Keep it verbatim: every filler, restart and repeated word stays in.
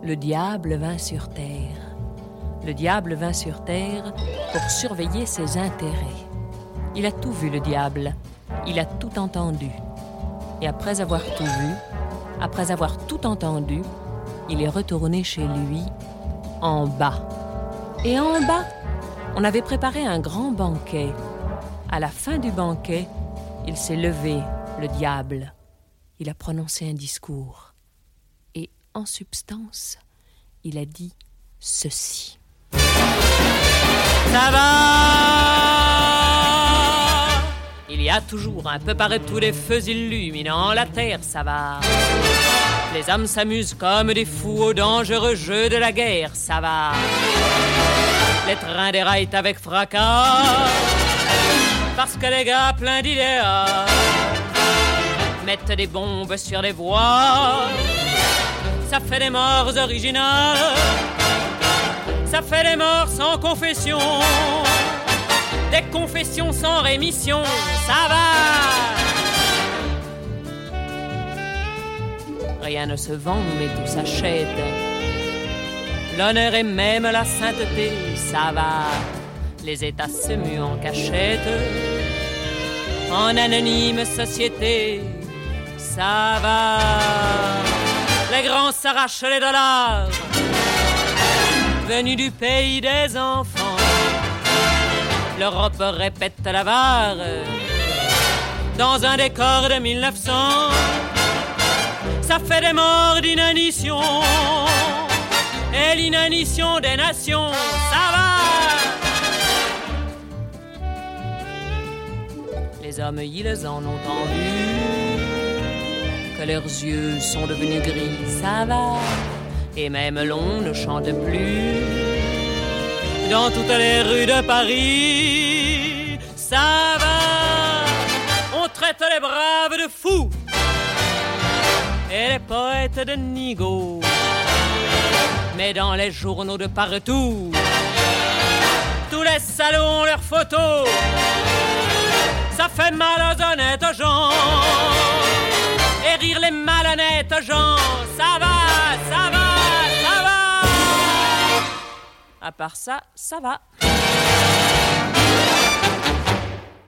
le diable vint sur terre. Le diable vint sur terre pour surveiller ses intérêts. Il a tout vu, le diable. Il a tout entendu. Et après avoir tout vu, après avoir tout entendu, il est retourné chez lui, en bas. Et en bas, on avait préparé un grand banquet. À la fin du banquet, il s'est levé, le diable. Il a prononcé un discours. Et en substance, il a dit ceci. Ça va! Il y a toujours un peu partout des feux illuminant la terre, ça va. Les hommes s'amusent comme des fous au dangereux jeu de la guerre, ça va. Les trains déraillent avec fracas, parce que les gars pleins d'idéas mettent des bombes sur les voies. Ça fait des morts originales, ça fait des morts sans confession, des confessions sans rémission, ça va. Rien ne se vend mais tout s'achète, l'honneur et même la sainteté, ça va. Les États se muent en cachette, en anonyme société, ça va. Les grands s'arrachent les dollars, venus du pays des enfants. L'Europe répète l'avare dans un décor de mille neuf cents. Ça fait des morts d'inanition, et l'inanition des nations, ça va. Les hommes, ils en ont entendu que leurs yeux sont devenus gris, ça va. Et même l'on ne chante plus dans toutes les rues de Paris, ça va. On traite les braves de fous et les poètes de nigauds, mais dans les journaux de partout, tous les salauds ont leurs photos. Ça fait mal aux honnêtes gens, et rire les malhonnêtes gens, ça va, ça va, ça va. À part ça, ça va.